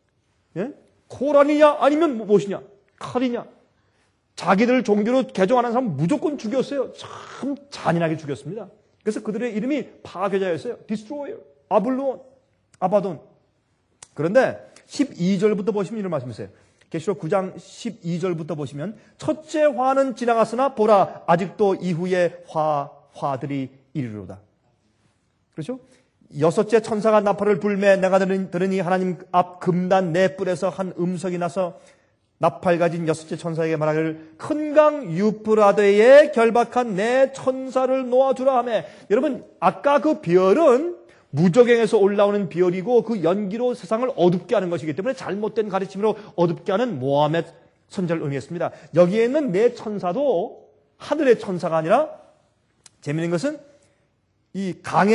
Speaker 1: 코란이냐 아니면 무엇이냐? 칼이냐? 자기들 종교로 개종하는 사람 무조건 죽였어요. 참 잔인하게 죽였습니다. 그래서 그들의 이름이 파괴자였어요. Destroyer, 아바돈. 그런데 12절부터 보시면 이런 말씀이세요. 계시록 9장 12절부터 보시면 첫째 화는 지나갔으나 보라 아직도 이후에 화들이 이르리로다. 그렇죠? 6째 천사가 나팔을 불매 내가 들으니 하나님 앞 금단 네 뿔에서 한 음성이 나서 나팔 가진 6째 천사에게 말하기를 큰 강 유프라데에 결박한 내 천사를 놓아주라 하며, 여러분 아까 그 별은 무저갱에서 올라오는 별이고 그 연기로 세상을 어둡게 하는 것이기 때문에 잘못된 가르침으로 어둡게 하는 모하멧 선지자를 의미했습니다. 여기에 있는 네 천사도 하늘의 천사가 아니라, 재미있는 것은 이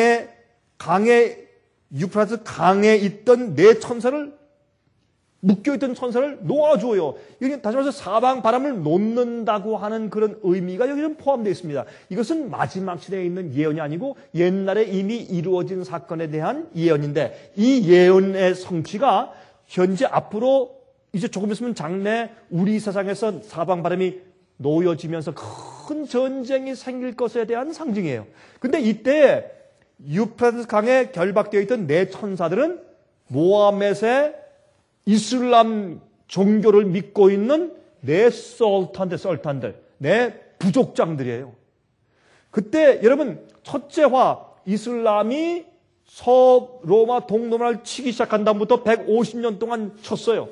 Speaker 1: 유프라tes 강에 있던 네 천사를, 묶여있던 천사를 놓아줘요. 여기 다시 말해서 사방 바람을 놓는다고 하는 그런 의미가 여기는 포함되어 있습니다. 이것은 마지막 시대에 있는 예언이 아니고 옛날에 이미 이루어진 사건에 대한 예언인데, 이 예언의 성취가 현재 앞으로 이제 조금 있으면 장래 우리 세상에서 사방 바람이 놓여지면서 큰 전쟁이 생길 것에 대한 상징이에요. 근데 이때 유프라테스 강에 결박되어 있던 네 천사들은 모하멧의 이슬람 종교를 믿고 있는 네 설탄들, 네 부족장들이에요. 그때 여러분 첫째 화 이슬람이 서로마 동로마를 치기 시작한 다음부터 150년 동안 쳤어요.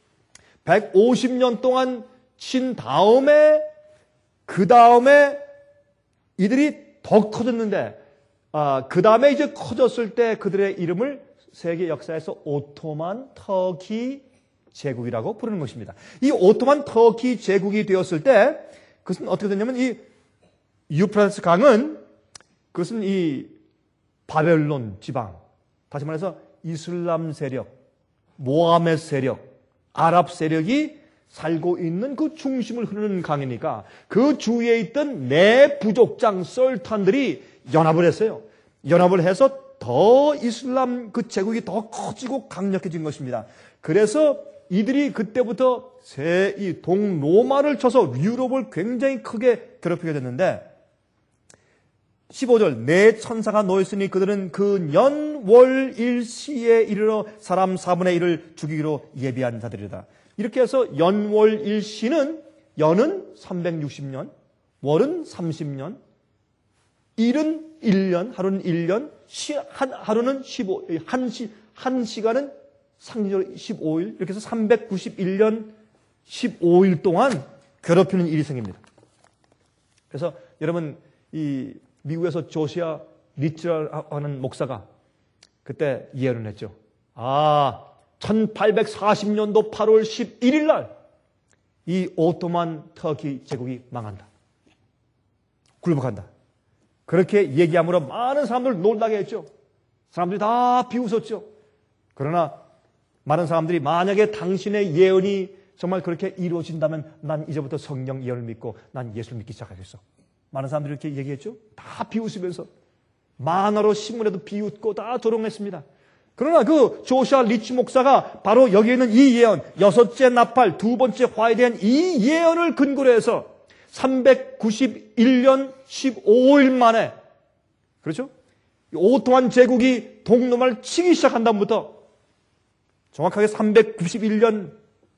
Speaker 1: 150년 동안 친 다음에 그 다음에 이들이 더 커졌는데, 그 다음에 이제 커졌을 때 그들의 이름을 세계 역사에서 오토만 터키 제국이라고 부르는 것입니다. 이 오토만 터키 제국이 되었을 때 그것은 어떻게 됐냐면, 이 유프라테스 강은 그것은 이 바벨론 지방, 다시 말해서 이슬람 세력, 모하메드 세력, 아랍 세력이 살고 있는 그 중심을 흐르는 강이니까 그 주위에 있던 네 부족장 설탄들이 연합을 했어요. 연합을 해서 더 이슬람 그 제국이 더 커지고 강력해진 것입니다. 그래서 이들이 그때부터 이 동로마를 쳐서 유럽을 굉장히 크게 괴롭히게 됐는데 15절 내 천사가 놓였으니 그들은 그 연월일시에 이르러 사람 4분의 1을 죽이기로 예비한 자들이다. 이렇게 해서 연월일시는 연은 360년, 월은 30년, 일은 1년, 하루는 1년, 하루는 15, 한 시간은 상징적으로 15일, 이렇게 해서 391년 15일 동안 괴롭히는 일이 생깁니다. 그래서 여러분, 이 미국에서 조시아 리츠라는 목사가 그때 예언을 했죠. 1840년도 8월 11일 날 이 오토만 터키 제국이 망한다. 굴복한다. 그렇게 얘기함으로 많은 사람들 놀라게 했죠. 사람들이 다 비웃었죠. 그러나 많은 사람들이 만약에 당신의 예언이 정말 그렇게 이루어진다면 난 이제부터 성령 예언을 믿고 난 예수를 믿기 시작하겠어. 많은 사람들이 이렇게 얘기했죠. 다 비웃으면서 만화로 신문에도 비웃고 다 조롱했습니다. 그러나 그 조시아 리치 목사가 바로 여기에 있는 이 예언, 6째 나팔, 2번째 화에 대한 이 예언을 근거로 해서 391년 15일 만에, 그렇죠? 오토만 제국이 동로마를 치기 시작한 다음부터 정확하게 391년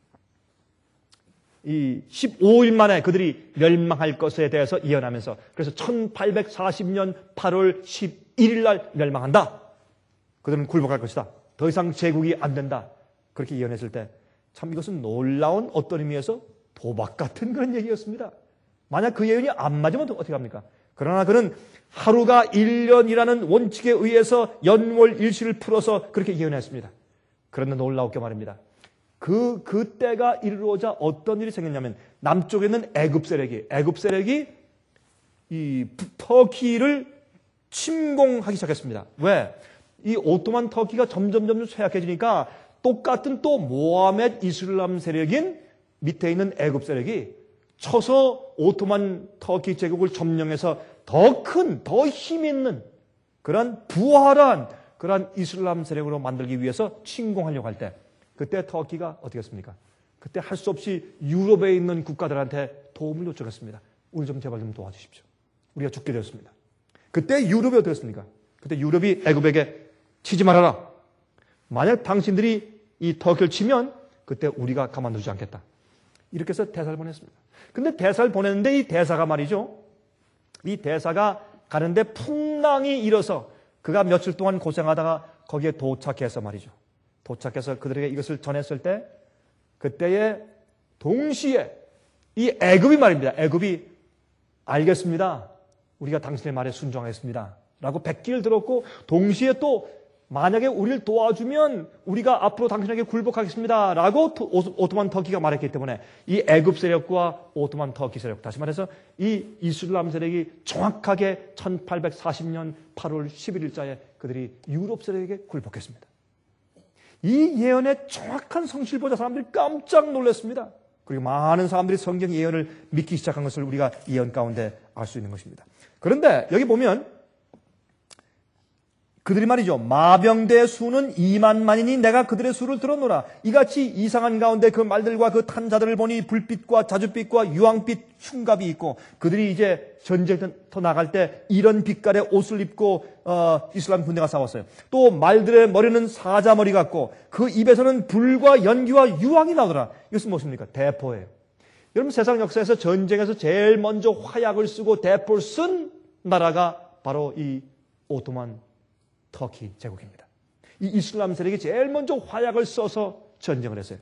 Speaker 1: 이 15일 만에 그들이 멸망할 것에 대해서 예언하면서 그래서 1840년 8월 11일 날 멸망한다. 그들은 굴복할 것이다. 더 이상 제국이 안 된다. 그렇게 예언했을 때 참 이것은 놀라운 어떤 의미에서 도박 같은 그런 얘기였습니다. 만약 그 예언이 안 맞으면 어떻게 합니까? 그러나 그는 하루가 1년이라는 원칙에 의해서 연월 일시를 풀어서 그렇게 예언했습니다. 그런데 놀라웠게 말입니다. 그 때가 이르러자 어떤 일이 생겼냐면 남쪽에 있는 애굽 세력이 이 터키를 침공하기 시작했습니다. 왜? 이 오토만 터키가 점점 쇠약해지니까 똑같은 또 모하메드 이슬람 세력인 밑에 있는 애굽 세력이 쳐서 오토만 터키 제국을 점령해서 더 큰, 더 힘 있는 그런 부활한 그런 이슬람 세력으로 만들기 위해서 침공하려고 할 때 그때 터키가 어떻게 했습니까? 그때 할 수 없이 유럽에 있는 국가들한테 도움을 요청했습니다. 우리 좀 제발 좀 도와주십시오. 우리가 죽게 되었습니다. 그때 유럽이 어떻게 했습니까? 그때 유럽이 애굽에게 치지 말아라. 만약 당신들이 이 터키를 치면 그때 우리가 가만두지 않겠다. 이렇게 해서 대사를 보냈습니다. 근데 대사를 보냈는데 이 대사가 말이죠. 이 대사가 가는데 풍랑이 일어서 그가 며칠 동안 고생하다가 거기에 도착해서 말이죠. 도착해서 그들에게 이것을 전했을 때 그때에 동시에 이 애굽이 말입니다. 애굽이 알겠습니다. 우리가 당신의 말에 순종하겠습니다. 라고 백기를 들었고 동시에 또 만약에 우리를 도와주면 우리가 앞으로 당신에게 굴복하겠습니다. 라고 오토만 터키가 말했기 때문에 이 애굽 세력과 오토만 터키 세력, 다시 말해서 이 이슬람 세력이 정확하게 1840년 8월 11일자에 그들이 유럽 세력에게 굴복했습니다. 이 예언의 정확한 성실을 보자 사람들이 깜짝 놀랐습니다. 그리고 많은 사람들이 성경 예언을 믿기 시작한 것을 우리가 예언 가운데 알 수 있는 것입니다. 그런데 여기 보면 그들이 말이죠. 마병대의 수는 2만만이니 내가 그들의 수를 들었노라. 이같이 이상한 가운데 그 말들과 그 탄자들을 보니 불빛과 자줏빛과 유황빛 흉갑이 있고 그들이 이제 전쟁터 나갈 때 이런 빛깔의 옷을 입고 이슬람 군대가 싸웠어요. 또 말들의 머리는 사자머리 같고 그 입에서는 불과 연기와 유황이 나오더라. 이것은 무엇입니까? 대포예요. 여러분 세상 역사에서 전쟁에서 제일 먼저 화약을 쓰고 대포를 쓴 나라가 바로 이 오토만 터키 제국입니다. 이 이슬람 세력이 제일 먼저 화약을 써서 전쟁을 했어요.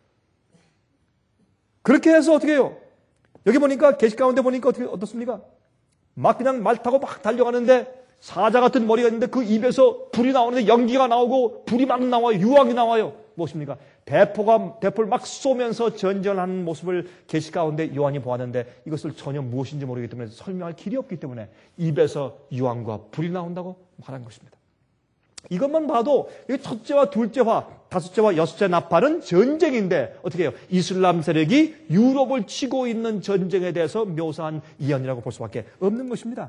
Speaker 1: 그렇게 해서 어떻게 해요? 여기 보니까 계시 가운데 보니까 어떻습니까? 막 그냥 말 타고 막 달려가는데 사자 같은 머리가 있는데 그 입에서 불이 나오는데 연기가 나오고 불이 막 나와요. 유황이 나와요. 무엇입니까? 대포를 막 쏘면서 전쟁을 하는 모습을 계시 가운데 요한이 보았는데 이것을 전혀 무엇인지 모르기 때문에 설명할 길이 없기 때문에 입에서 유황과 불이 나온다고 말한 것입니다. 이것만 봐도 첫째와 둘째와 다섯째와 여섯째 나팔은 전쟁인데 어떻게 해요? 이슬람 세력이 유럽을 치고 있는 전쟁에 대해서 묘사한 예언이라고 볼 수밖에 없는 것입니다.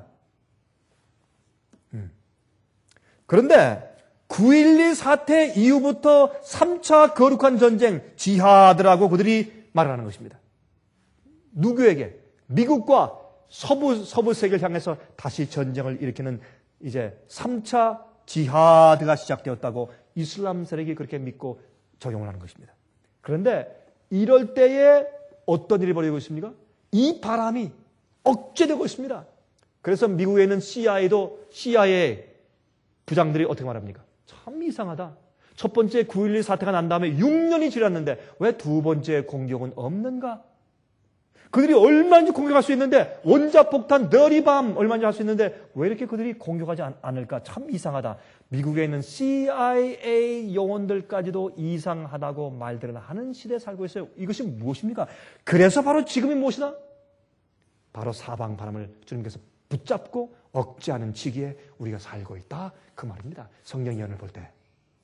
Speaker 1: 그런데 9.12 사태 이후부터 3차 거룩한 전쟁, 지하드라고 그들이 말하는 것입니다. 누구에게? 미국과 서부 세계를 향해서 다시 전쟁을 일으키는 이제 3차 지하드가 시작되었다고 이슬람 세력이 그렇게 믿고 적용을 하는 것입니다. 그런데 이럴 때에 어떤 일이 벌어지고 있습니까? 이 바람이 억제되고 있습니다. 그래서 미국에 있는 CIA 부장들이 어떻게 말합니까? 참 이상하다. 첫 번째 9.12 사태가 난 다음에 6년이 지났는데 왜 두 번째 공격은 없는가? 그들이 얼마든지 공격할 수 있는데 원자폭탄 너리밤 얼마든지 할 수 있는데 왜 이렇게 그들이 공격하지 않을까? 참 이상하다. 미국에 있는 CIA 요원들까지도 이상하다고 말들을 하는 시대에 살고 있어요. 이것이 무엇입니까? 그래서 바로 지금이 무엇이다? 바로 사방 바람을 주님께서 붙잡고 억제하는 시기에 우리가 살고 있다. 그 말입니다. 성경 예언을 볼 때.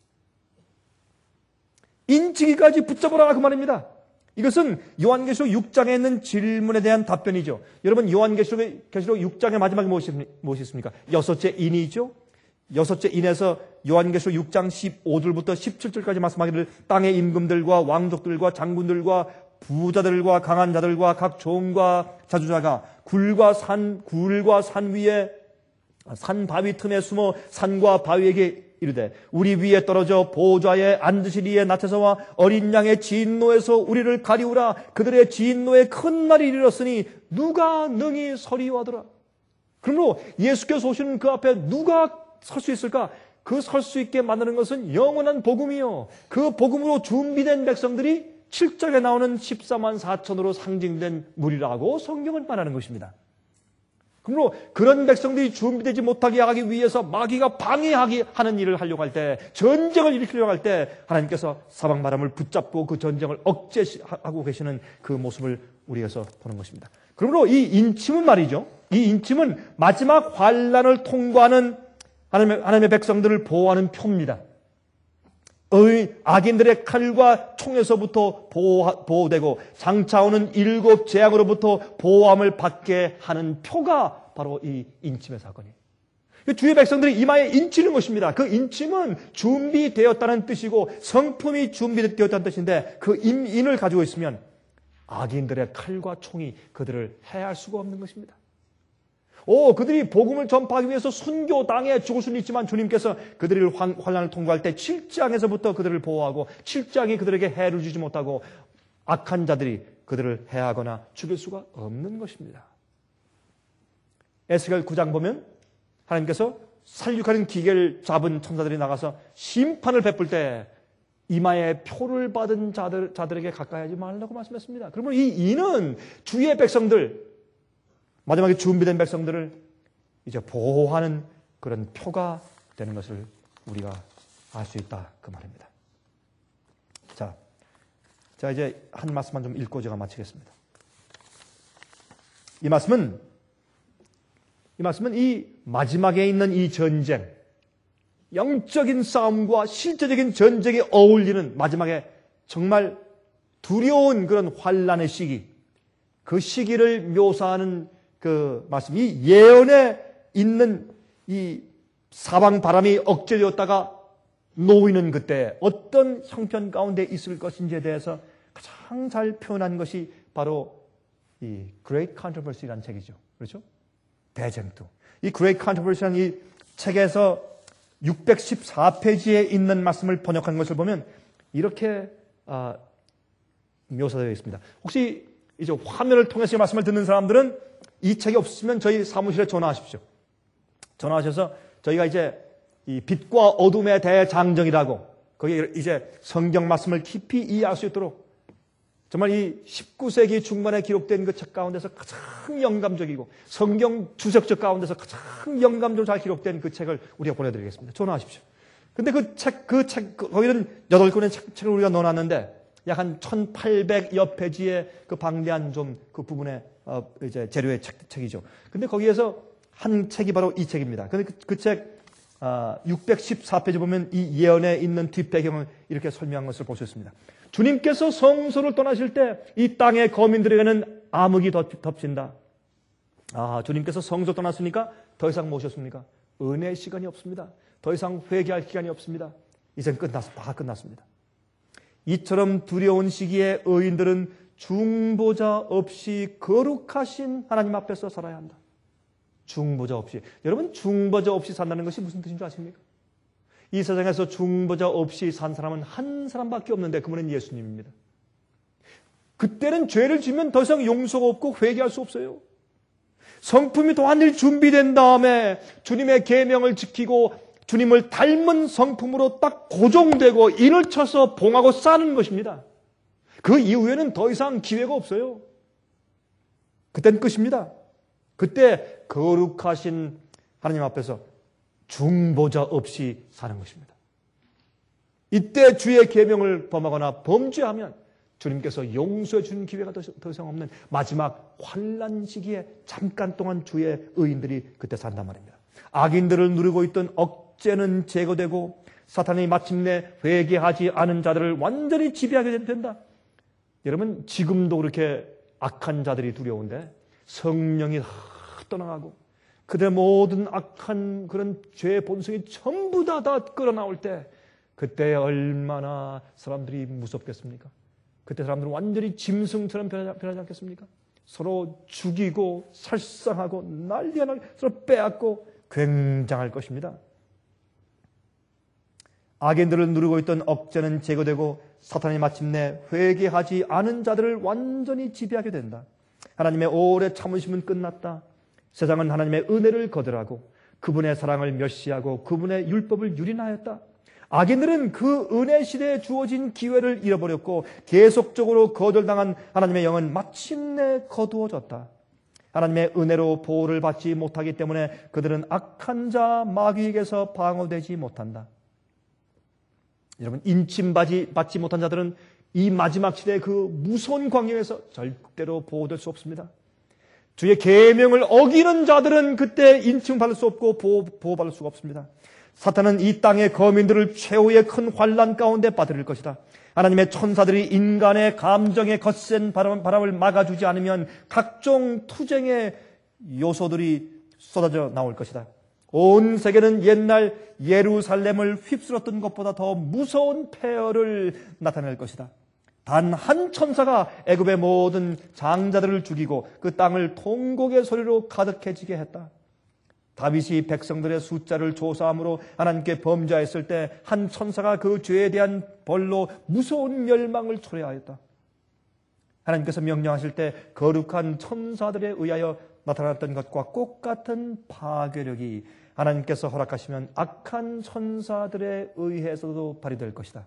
Speaker 1: 인치기까지 붙잡으라 그 말입니다. 이것은 요한계시록 6장에 있는 질문에 대한 답변이죠. 여러분 요한계시록 6장의 마지막에 무엇이 있습니까? 여섯째 인이죠. 여섯째 인에서 요한계시록 6장 15절부터 17절까지 말씀하기를 땅의 임금들과 왕족들과 장군들과 부자들과 강한 자들과 각 종과 자주자가 굴과 산 위에 산 바위 틈에 숨어 산과 바위에게 이르되 우리 위에 떨어져 보좌에 앉으시리에 나타서와 어린 양의 진노에서 우리를 가리우라. 그들의 진노의 큰 날이 이르렀으니 누가 능히 서리하더라. 그러므로 예수께서 오시는 그 앞에 누가 설 수 있을까? 그 설 수 있게 만드는 것은 영원한 복음이요. 그 복음으로 준비된 백성들이 7절에 나오는 14만 4천으로 상징된 무리라고 성경은 말하는 것입니다. 그러므로 그런 백성들이 준비되지 못하게 하기 위해서 마귀가 방해하기 하는 일을 하려고 할 때, 전쟁을 일으키려고 할 때 하나님께서 사방 바람을 붙잡고 그 전쟁을 억제하고 계시는 그 모습을 우리에서 보는 것입니다. 그러므로 이 인침은 말이죠. 이 인침은 마지막 환난을 통과하는 하나님의 백성들을 보호하는 표입니다. 악인들의 칼과 총에서부터 보호되고 장차오는 7 재앙으로부터 보호함을 받게 하는 표가 바로 이 인침의 사건이에요. 주의 백성들이 이마에 인치는 것입니다. 그 인침은 준비되었다는 뜻이고 성품이 준비되었다는 뜻인데 그 인을 가지고 있으면 악인들의 칼과 총이 그들을 해할 수가 없는 것입니다. 그들이 복음을 전파하기 위해서 순교당해 죽을 수는 있지만 주님께서 그들을 환난을 통과할 때 7장에서부터 그들을 보호하고 7장이 그들에게 해를 주지 못하고 악한 자들이 그들을 해하거나 죽일 수가 없는 것입니다. 에스겔 9장 보면 하나님께서 살육하는 기계를 잡은 천사들이 나가서 심판을 베풀 때 이마에 표를 받은 자들에게 가까이 하지 말라고 말씀했습니다. 그러면 이 인은 주의 백성들, 마지막에 준비된 백성들을 이제 보호하는 그런 표가 되는 것을 우리가 알 수 있다 그 말입니다. 자 이제 한 말씀만 좀 읽고 제가 마치겠습니다. 이 말씀은 이 마지막에 있는 이 전쟁, 영적인 싸움과 실제적인 전쟁에 어울리는 마지막에 정말 두려운 그런 환난의 시기, 그 시기를 묘사하는 그 말씀, 이 예언에 있는 이 사방 바람이 억제되었다가 놓이는 그때 어떤 형편 가운데 있을 것인지에 대해서 가장 잘 표현한 것이 바로 이 Great Controversy라는 책이죠. 그렇죠? 대쟁투. 이 Great Controversy라는 이 책에서 614페이지에 있는 말씀을 번역한 것을 보면 이렇게 묘사되어 있습니다. 혹시 이제 화면을 통해서 이 말씀을 듣는 사람들은 이 책이 없으면 저희 사무실에 전화하십시오. 전화하셔서 저희가 이제 이 빛과 어둠의 대장정이라고 거기 이제 성경 말씀을 깊이 이해할 수 있도록 정말 이 19세기 중반에 기록된 그 책 가운데서 가장 영감적이고 성경 주석적 가운데서 가장 영감적으로 잘 기록된 그 책을 우리가 보내드리겠습니다. 전화하십시오. 근데 그 책, 거기는 8권의 책을 우리가 넣어놨는데 약 한 1800여 페이지의 그 방대한 좀 그 부분에 이제 재료의 책이죠. 근데 거기에서 한 책이 바로 이 책입니다. 근데 그 책 614페이지 보면 이 예언에 있는 뒷배경을 이렇게 설명한 것을 볼 수 있습니다. 주님께서 성소를 떠나실 때 이 땅의 거민들에게는 암흑이 덮친다. 주님께서 성소 떠났으니까 더 이상 모셨습니까? 은혜의 시간이 없습니다. 더 이상 회개할 시간이 없습니다. 이젠 다 끝났습니다. 이처럼 두려운 시기에 의인들은 중보자 없이 거룩하신 하나님 앞에서 살아야 한다. 중보자 없이. 여러분, 중보자 없이 산다는 것이 무슨 뜻인 줄 아십니까? 이 세상에서 중보자 없이 산 사람은 한 사람밖에 없는데 그분은 예수님입니다. 그때는 죄를 지면 더 이상 용서가 없고 회개할 수 없어요. 성품이 완전히 준비된 다음에 주님의 계명을 지키고 주님을 닮은 성품으로 딱 고정되고 인을 쳐서 봉하고 싸는 것입니다. 그 이후에는 더 이상 기회가 없어요. 그땐 끝입니다. 그때 거룩하신 하나님 앞에서 중보자 없이 사는 것입니다. 이때 주의 계명을 범하거나 범죄하면 주님께서 용서해 주는 기회가 더 이상 없는 마지막 환난 시기에 잠깐 동안 주의 의인들이 그때 산단 말입니다. 악인들을 누르고 있던 억제는 제거되고 사탄이 마침내 회개하지 않은 자들을 완전히 지배하게 된다. 여러분, 지금도 그렇게 악한 자들이 두려운데 성령이 다 떠나가고 그들의 모든 악한 그런 죄의 본성이 전부 다 끌어나올 때 그때 얼마나 사람들이 무섭겠습니까? 그때 사람들은 완전히 짐승처럼 변하지 않겠습니까? 서로 죽이고 살상하고 난리가 나고 서로 빼앗고 굉장할 것입니다. 악인들을 누르고 있던 억제는 제거되고 사탄이 마침내 회개하지 않은 자들을 완전히 지배하게 된다. 하나님의 오래 참으심은 끝났다. 세상은 하나님의 은혜를 거절하고 그분의 사랑을 멸시하고 그분의 율법을 유린하였다. 악인들은 그 은혜 시대에 주어진 기회를 잃어버렸고 계속적으로 거절당한 하나님의 영은 마침내 거두어졌다. 하나님의 은혜로 보호를 받지 못하기 때문에 그들은 악한 자 마귀에게서 방어되지 못한다. 여러분, 인침받지 못한 자들은 이 마지막 시대의 그 무서운 광경에서 절대로 보호될 수 없습니다. 주의 계명을 어기는 자들은 그때 인침받을 수 없고 보호받을 수가 없습니다. 사탄은 이 땅의 거민들을 최후의 큰 환난 가운데 빠뜨릴 것이다. 하나님의 천사들이 인간의 감정에 거센 바람을 막아주지 않으면 각종 투쟁의 요소들이 쏟아져 나올 것이다. 온 세계는 옛날 예루살렘을 휩쓸었던 것보다 더 무서운 폐허를 나타낼 것이다. 단 한 천사가 애굽의 모든 장자들을 죽이고 그 땅을 통곡의 소리로 가득해지게 했다. 다윗이 백성들의 숫자를 조사함으로 하나님께 범죄했을 때 한 천사가 그 죄에 대한 벌로 무서운 멸망을 초래하였다. 하나님께서 명령하실 때 거룩한 천사들에 의하여 나타났던 것과 똑같은 파괴력이 하나님께서 허락하시면 악한 천사들에 의해서도 발휘될 것이다.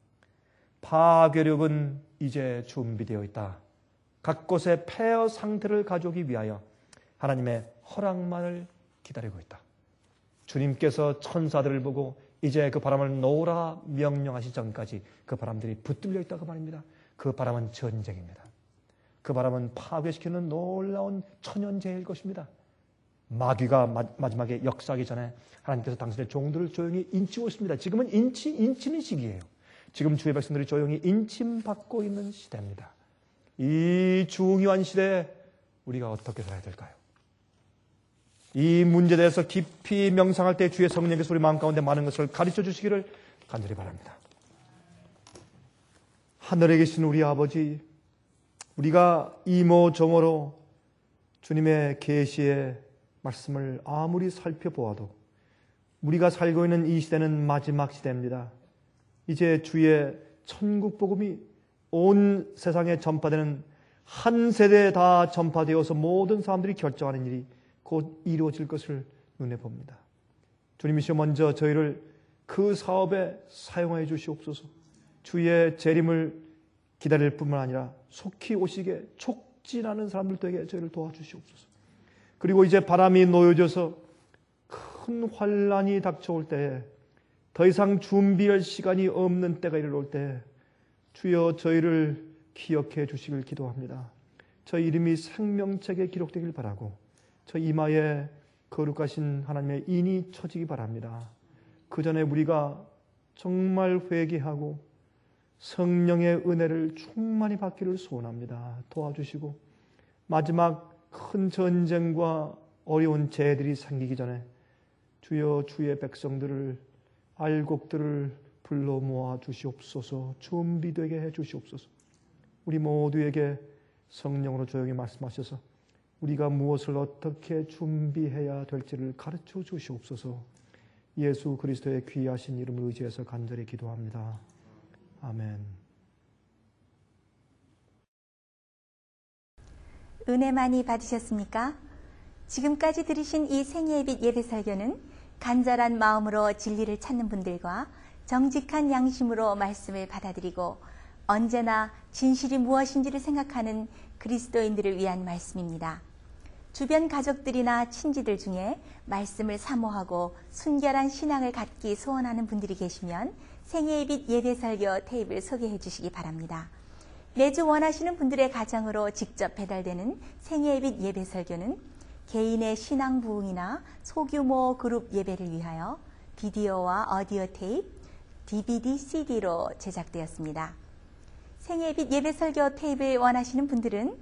Speaker 1: 파괴력은 이제 준비되어 있다. 각 곳의 폐허 상태를 가져오기 위하여 하나님의 허락만을 기다리고 있다. 주님께서 천사들을 보고 이제 그 바람을 놓으라 명령하시 전까지 그 바람들이 붙들려 있다고 말입니다. 그 바람은 전쟁입니다. 그 바람은 파괴시키는 놀라운 천연재해일 것입니다. 마귀가 마지막에 역사하기 전에 하나님께서 당신의 종들을 조용히 인치고 있습니다. 지금은 인치는 시기예요. 지금 주의 백성들이 조용히 인침받고 있는 시대입니다. 이 중요한 시대에 우리가 어떻게 살아야 될까요? 이 문제에 대해서 깊이 명상할 때 주의 성령께서 우리 마음 가운데 많은 것을 가르쳐 주시기를 간절히 바랍니다. 하늘에 계신 우리 아버지, 우리가 이모저모로 주님의 계시의 말씀을 아무리 살펴보아도 우리가 살고 있는 이 시대는 마지막 시대입니다. 이제 주의 천국 복음이 온 세상에 전파되는 한 세대에 다 전파되어서 모든 사람들이 결정하는 일이 곧 이루어질 것을 눈에 봅니다. 주님이시여 먼저 저희를 그 사업에 사용하여 주시옵소서. 주의 재림을 기다릴 뿐만 아니라 속히 오시게 촉진하는 사람들에게 저희를 도와주시옵소서. 그리고 이제 바람이 놓여져서 큰 환란이 닥쳐올 때에 더 이상 준비할 시간이 없는 때가 이르러올 때 주여 저희를 기억해 주시길 기도합니다. 저희 이름이 생명책에 기록되길 바라고 저 이마에 거룩하신 하나님의 인이 쳐지기 바랍니다. 그 전에 우리가 정말 회개하고 성령의 은혜를 충만히 받기를 소원합니다. 도와주시고 마지막 큰 전쟁과 어려운 재해들이 생기기 전에 주여 주의 백성들을 알곡들을 불러 모아 주시옵소서. 준비되게 해 주시옵소서. 우리 모두에게 성령으로 조용히 말씀하셔서 우리가 무엇을 어떻게 준비해야 될지를 가르쳐 주시옵소서. 예수 그리스도의 귀하신 이름을 의지해서 간절히 기도합니다. 아멘.
Speaker 2: 은혜 많이 받으셨습니까? 지금까지 들으신 이 생애의 빛 예배 설교는 간절한 마음으로 진리를 찾는 분들과 정직한 양심으로 말씀을 받아들이고 언제나 진실이 무엇인지를 생각하는 그리스도인들을 위한 말씀입니다. 주변 가족들이나 친지들 중에 말씀을 사모하고 순결한 신앙을 갖기 소원하는 분들이 계시면 생애의 빛 예배 설교 테이프를 소개해 주시기 바랍니다. 매주 원하시는 분들의 가정으로 직접 배달되는 생애의 빛 예배 설교는 개인의 신앙 부흥이나 소규모 그룹 예배를 위하여 비디오와 오디오 테이프, DVD, CD로 제작되었습니다. 생애의 빛 예배 설교 테이프를 원하시는 분들은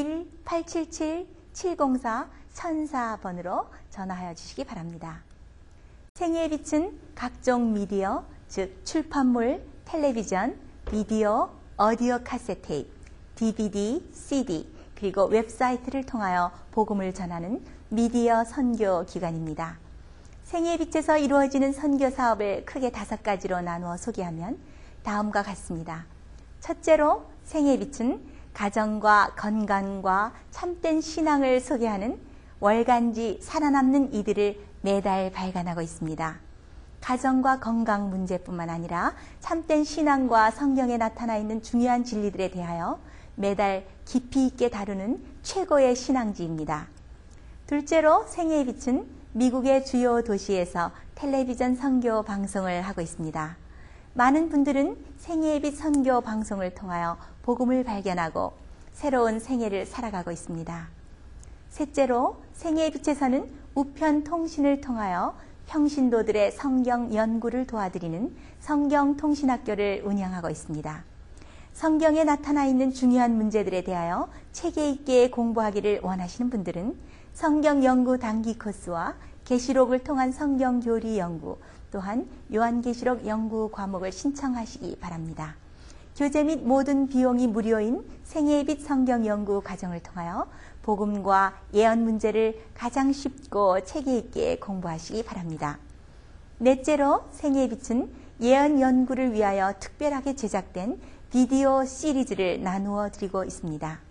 Speaker 2: 1-877-704-1004번으로 전화하여 주시기 바랍니다. 생애의 빛은 각종 미디어, 즉 출판물, 텔레비전, 비디오, 오디오 카세트 테이프, DVD, CD, 그리고 웹사이트를 통하여 복음을 전하는 미디어 선교 기관입니다. 생애의 빛에서 이루어지는 선교 사업을 크게 5가지로 나누어 소개하면 다음과 같습니다. 첫째로 생애의 빛은 가정과 건강과 참된 신앙을 소개하는 월간지 살아남는 이들을 매달 발간하고 있습니다. 가정과 건강 문제뿐만 아니라 참된 신앙과 성경에 나타나 있는 중요한 진리들에 대하여 매달 깊이 있게 다루는 최고의 신앙지입니다. 둘째로 생애의 빛은 미국의 주요 도시에서 텔레비전 선교 방송을 하고 있습니다. 많은 분들은 생애의 빛 선교 방송을 통하여 복음을 발견하고 새로운 생애를 살아가고 있습니다. 셋째로 생애의 빛에서는 우편 통신을 통하여 평신도들의 성경 연구를 도와드리는 성경통신학교를 운영하고 있습니다. 성경에 나타나 있는 중요한 문제들에 대하여 체계 있게 공부하기를 원하시는 분들은 성경 연구 단기 코스와 계시록을 통한 성경 교리 연구, 또한 요한계시록 연구 과목을 신청하시기 바랍니다. 교재 및 모든 비용이 무료인 생애의 빛 성경 연구 과정을 통하여 복음과 예언 문제를 가장 쉽고 체계 있게 공부하시기 바랍니다. 넷째로 생애의 빛은 예언 연구를 위하여 특별하게 제작된 비디오 시리즈를 나누어 드리고 있습니다.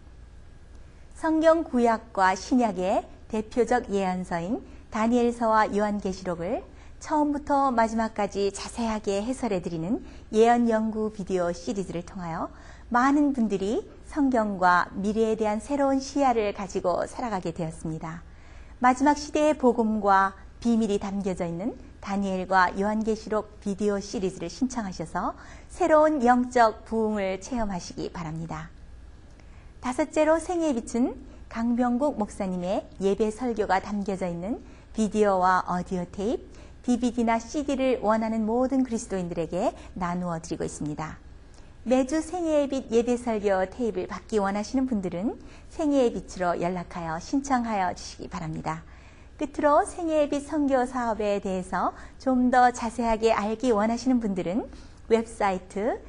Speaker 2: 성경 구약과 신약의 대표적 예언서인 다니엘서와 요한계시록을 처음부터 마지막까지 자세하게 해설해 드리는 예언 연구 비디오 시리즈를 통하여 많은 분들이 성경과 미래에 대한 새로운 시야를 가지고 살아가게 되었습니다. 마지막 시대의 복음과 비밀이 담겨져 있는 다니엘과 요한계시록 비디오 시리즈를 신청하셔서 새로운 영적 부흥을 체험하시기 바랍니다. 다섯째로 생애의 빛은 강병국 목사님의 예배 설교가 담겨져 있는 비디오와 오디오 테이프, DVD나 CD를 원하는 모든 그리스도인들에게 나누어 드리고 있습니다. 매주 생애의 빛 예배 설교 테이프를 받기 원하시는 분들은 생애의 빛으로 연락하여 신청하여 주시기 바랍니다. 끝으로 생애의 빛 선교 사업에 대해서 좀 더 자세하게 알기 원하시는 분들은 웹사이트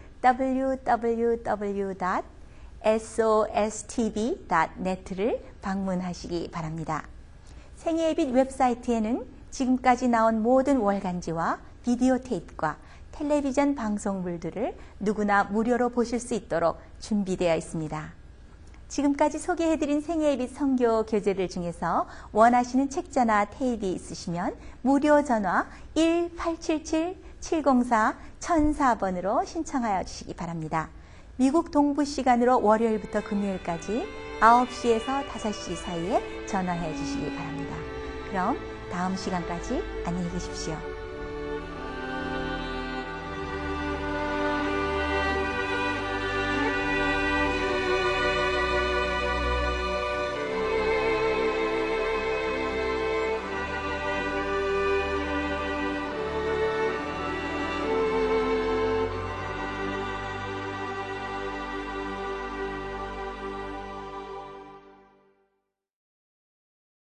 Speaker 2: www.sostv.net를 방문하시기 바랍니다. 생애의 빛 웹사이트에는 지금까지 나온 모든 월간지와 비디오 테이프과 텔레비전 방송물들을 누구나 무료로 보실 수 있도록 준비되어 있습니다. 지금까지 소개해드린 생애의 빛 선교 교재들 중에서 원하시는 책자나 테이프가 있으시면 무료 전화 1-877-704-1004번으로 신청하여 주시기 바랍니다. 미국 동부 시간으로 월요일부터 금요일까지 9시에서 5시 사이에 전화해 주시기 바랍니다. 그럼 다음 시간까지 안녕히 계십시오.